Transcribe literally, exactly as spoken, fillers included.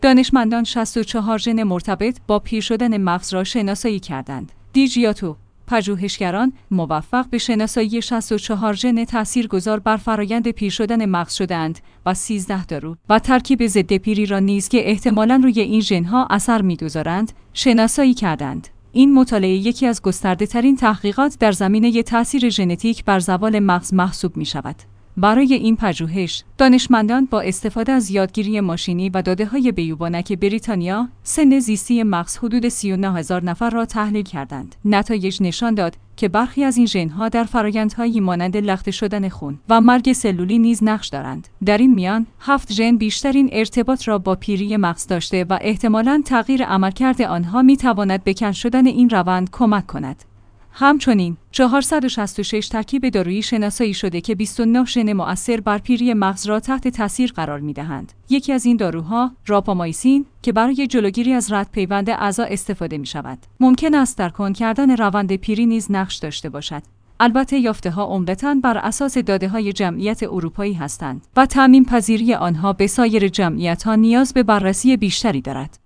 دانشمندان شصت و چهار ژن مرتبط با پیر شدن مغز را شناسایی کردند. دیجیاتو پژوهشگران موفق به شناسایی شصت و چهار ژن تاثیرگذار بر فرایند پیر شدن مغز شدند و سیزده دارو و ترکیب ضد پیری را نیز که احتمالاً روی این ژن‌ها اثر می‌گذارند شناسایی کردند. این مطالعه یکی از گسترده‌ترین تحقیقات در زمینه تأثیر ژنتیک بر زوال مغز محسوب می‌شود. برای این پژوهش، دانشمندان با استفاده از یادگیری ماشینی و داده‌های بیوبانک بریتانیا، سن زیستی مغز حدود سی و نه هزار نفر را تحلیل کردند. نتایج نشان داد که برخی از این ژن‌ها در فرآیندهایی مانند لخته شدن خون و مرگ سلولی نیز نقش دارند. در این میان، هفت ژن بیشترین ارتباط را با پیری مغز داشته و احتمالاً تغییر عملکرد آنها می‌تواند به کم شدن این روند کمک کند. همچنین چهارصد و شصت و شش ترکیب دارویی شناسایی شده که بیست و نه ژن مؤثر بر پیری مغز را تحت تاثیر قرار می‌دهند. یکی از این داروها، راپامایسین، که برای جلوگیری از ردپیوند اعضا استفاده می‌شود، ممکن است در کند کردن روند پیری نیز نقش داشته باشد. البته یافته‌ها عمدتاً بر اساس داده‌های جمعیت اروپایی هستند و تعمیم پذیری آنها به سایر جمعیت‌ها نیاز به بررسی بیشتری دارد.